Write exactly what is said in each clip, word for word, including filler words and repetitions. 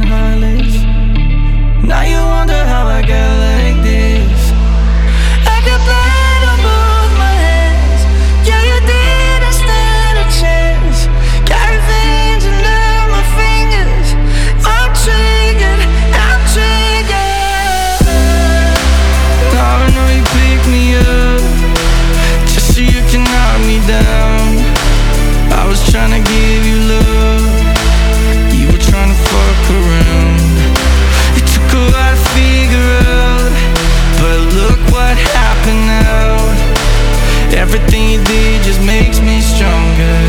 heartless. Now you wonder how I got like this. I got blood on both my hands. Yeah, you didn't stand a chance. Got revenge under my fingers. I'm triggered, I'm triggered. Now I know you pick me up just so you can knock me down. I was tryna give you love, you were tryna fuck around. It took a while to figure out, but look what happened now. Everything you did just makes me stronger.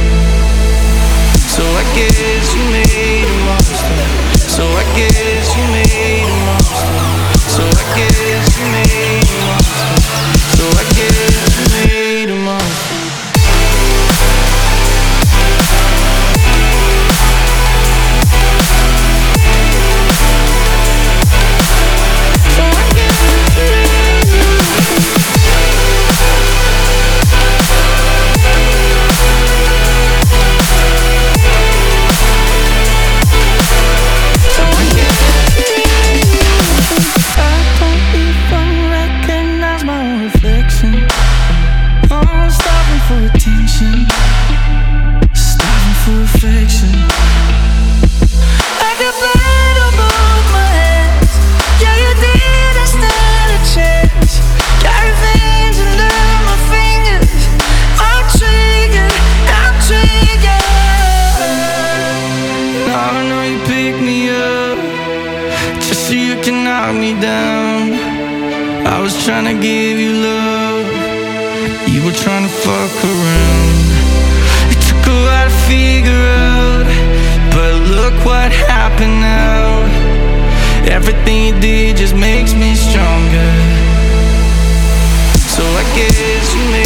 So I guess you made a monster. So I guess you made a monster. So I guess you made a monster. So I guess you made a monster. I was tryna give you love, you were tryna fuck around. It took a while to figure out, but look what happened now. Everything you did just makes me stronger. So I guess you made